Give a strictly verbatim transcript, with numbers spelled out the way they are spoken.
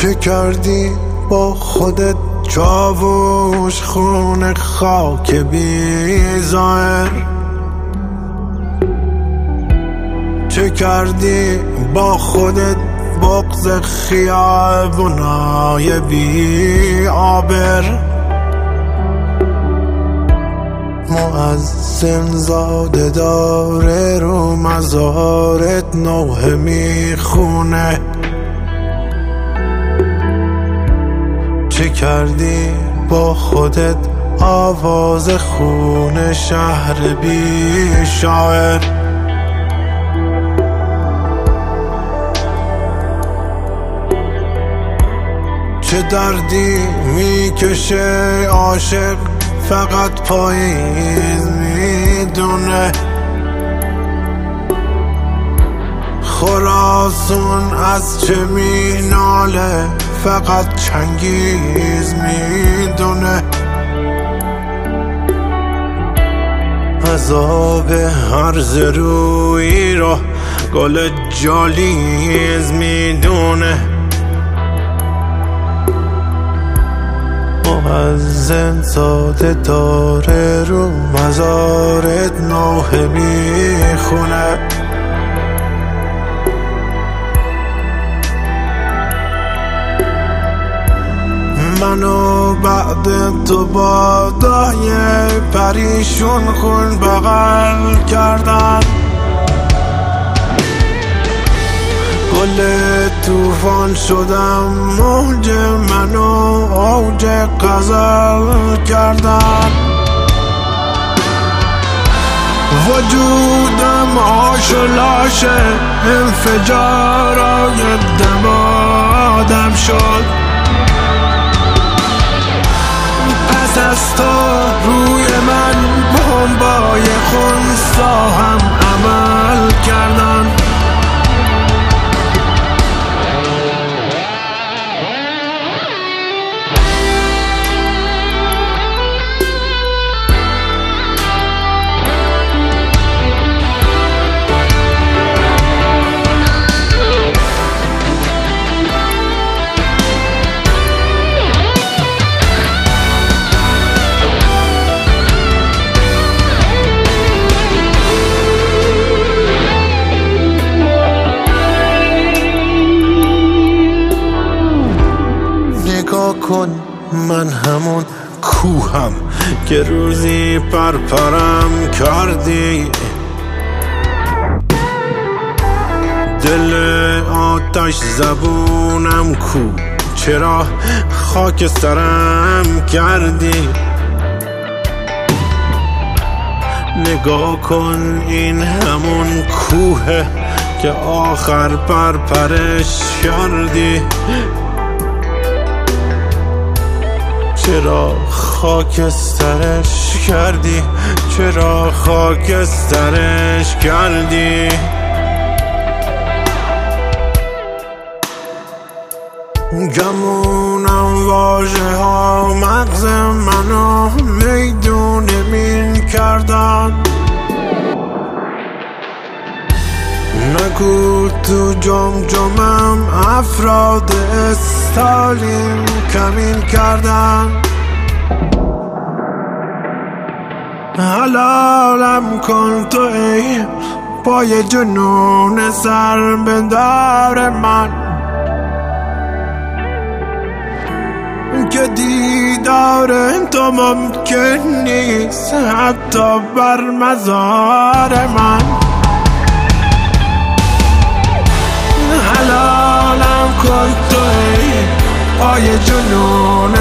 چه کردی با خودت چاووش خون خاک بی ظاهر؟ چه کردی با خودت بغض خیابونای بی آبر؟ مؤذن زاده داره رو مزارت نوحه میخونه. چه کردی با خودت آواز خون شهر بی شاعر؟ چه دردی میکشه عاشق فقط پاییز میدونه؟ خراسون از چه میناله فقط چنگیز میدونه؟ عذاب هرز روی رو گل جالیز میدونه. مؤذن زاده داره رو مزارت نوحه میخونه. منو بعد تو با دای پریشون خون بغل کردن. گل توفان شدم موج منو اوج غزل کردن. وجودم آش و لاشه انفجارای دمادم شد. پس از تو روی من بمبای خونسا هم عمل کردن. کن من همون کوهم که روزی پرپرم کردی. دل آتش زبونم کو چرا خاک سرم کردی؟ نگاه کن این همون کوه که آخر پرپرش کردی. چرا خاکسترش کردی؟ چرا خاکسترش کردی؟ گمونم واژه ها مغز منو میدون مین کردن. نگو تو جمجمم افراد استالین کمین کردن. حلالم کن تو ای پای جنون سر بدار من که دیدار تو ممکن نیست حتی بر مزار من. حلالم کن تو ای پای جنون